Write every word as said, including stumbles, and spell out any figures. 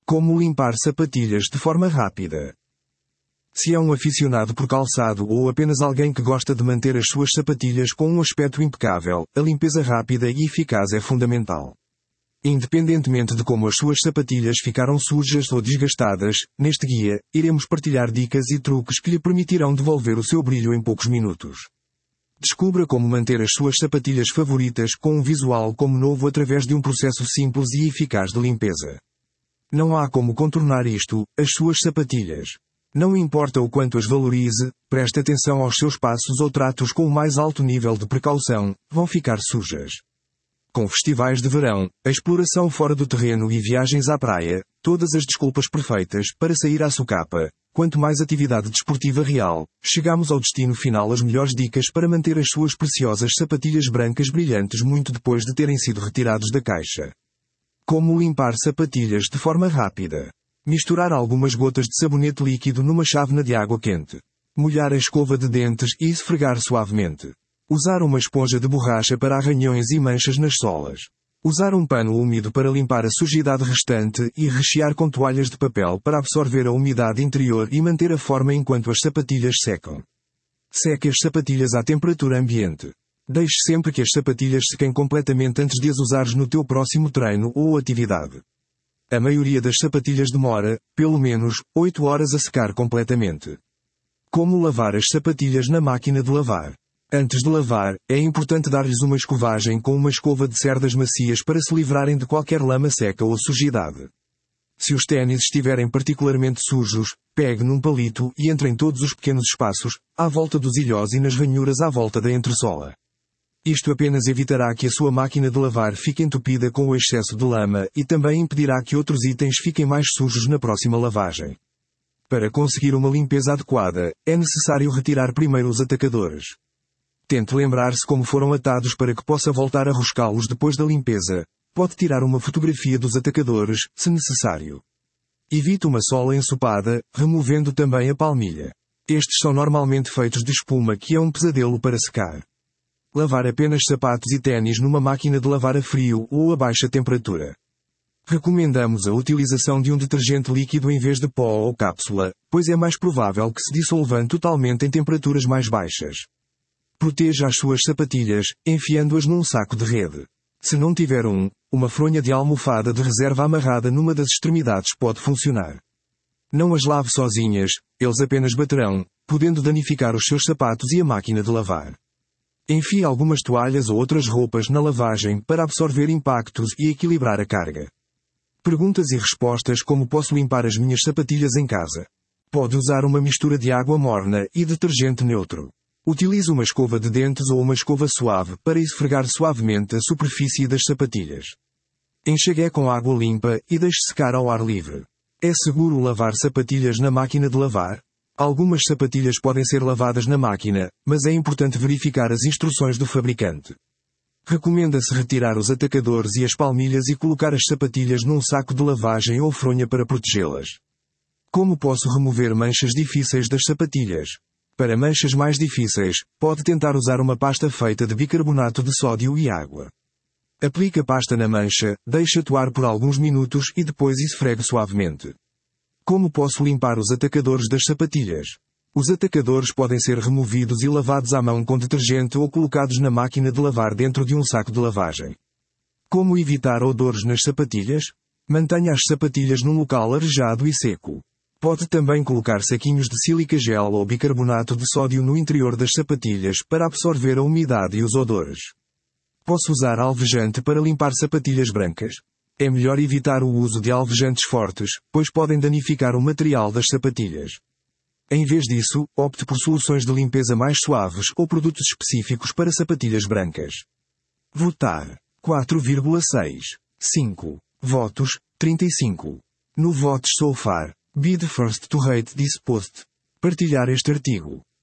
Como limpar sapatilhas de forma rápida. Se é um aficionado por calçado ou apenas alguém que gosta de manter as suas sapatilhas com um aspecto impecável, a limpeza rápida e eficaz é fundamental. Independentemente de como as suas sapatilhas ficaram sujas ou desgastadas, neste guia, iremos partilhar dicas e truques que lhe permitirão devolver o seu brilho em poucos minutos. Descubra como manter as suas sapatilhas favoritas com um visual como novo através de um processo simples e eficaz de limpeza. Não há como contornar isto, as suas sapatilhas. Não importa o quanto as valorize, preste atenção aos seus passos ou tratos com o mais alto nível de precaução, vão ficar sujas. Com festivais de verão, a exploração fora do terreno e viagens à praia, todas as desculpas perfeitas para sair à socapa, quanto mais atividade desportiva real, chegamos ao destino final. As melhores dicas para manter as suas preciosas sapatilhas brancas brilhantes muito depois de terem sido retirados da caixa. Como limpar sapatilhas de forma rápida. Misturar algumas gotas de sabonete líquido numa chávena de água quente. Molhar a escova de dentes e esfregar suavemente. Usar uma esponja de borracha para arranhões e manchas nas solas. Usar um pano úmido para limpar a sujidade restante e rechear com toalhas de papel para absorver a umidade interior e manter a forma enquanto as sapatilhas secam. Seque as sapatilhas à temperatura ambiente. Deixe sempre que as sapatilhas sequem completamente antes de as usares no teu próximo treino ou atividade. A maioria das sapatilhas demora, pelo menos, oito horas a secar completamente. Como lavar as sapatilhas na máquina de lavar? Antes de lavar, é importante dar-lhes uma escovagem com uma escova de cerdas macias para se livrarem de qualquer lama seca ou sujidade. Se os ténis estiverem particularmente sujos, pegue num palito e entre em todos os pequenos espaços, à volta dos ilhós e nas ranhuras à volta da entressola. Isto apenas evitará que a sua máquina de lavar fique entupida com o excesso de lama e também impedirá que outros itens fiquem mais sujos na próxima lavagem. Para conseguir uma limpeza adequada, é necessário retirar primeiro os atacadores. Tente lembrar-se como foram atados para que possa voltar a roscá-los depois da limpeza. Pode tirar uma fotografia dos atacadores, se necessário. Evite uma sola ensopada, removendo também a palmilha. Estes são normalmente feitos de espuma que é um pesadelo para secar. Lavar apenas sapatos e ténis numa máquina de lavar a frio ou a baixa temperatura. Recomendamos a utilização de um detergente líquido em vez de pó ou cápsula, pois é mais provável que se dissolvam totalmente em temperaturas mais baixas. Proteja as suas sapatilhas, enfiando-as num saco de rede. Se não tiver um, uma fronha de almofada de reserva amarrada numa das extremidades pode funcionar. Não as lave sozinhas, eles apenas baterão, podendo danificar os seus sapatos e a máquina de lavar. Enfie algumas toalhas ou outras roupas na lavagem para absorver impactos e equilibrar a carga. Perguntas e respostas: como posso limpar as minhas sapatilhas em casa? Pode usar uma mistura de água morna e detergente neutro. Utilize uma escova de dentes ou uma escova suave para esfregar suavemente a superfície das sapatilhas. Enxague com água limpa e deixe secar ao ar livre. É seguro lavar sapatilhas na máquina de lavar? Algumas sapatilhas podem ser lavadas na máquina, mas é importante verificar as instruções do fabricante. Recomenda-se retirar os atacadores e as palmilhas e colocar as sapatilhas num saco de lavagem ou fronha para protegê-las. Como posso remover manchas difíceis das sapatilhas? Para manchas mais difíceis, pode tentar usar uma pasta feita de bicarbonato de sódio e água. Aplique a pasta na mancha, deixe atuar por alguns minutos e depois esfregue suavemente. Como posso limpar os atacadores das sapatilhas? Os atacadores podem ser removidos e lavados à mão com detergente ou colocados na máquina de lavar dentro de um saco de lavagem. Como evitar odores nas sapatilhas? Mantenha as sapatilhas num local arejado e seco. Pode também colocar saquinhos de sílica gel ou bicarbonato de sódio no interior das sapatilhas para absorver a umidade e os odores. Posso usar alvejante para limpar sapatilhas brancas? É melhor evitar o uso de alvejantes fortes, pois podem danificar o material das sapatilhas. Em vez disso, opte por soluções de limpeza mais suaves ou produtos específicos para sapatilhas brancas. Votar. quatro vírgula seis. cinco. Votos. trinta e cinco. No Votes So Far. Be the first to rate this post. Partilhar este artigo.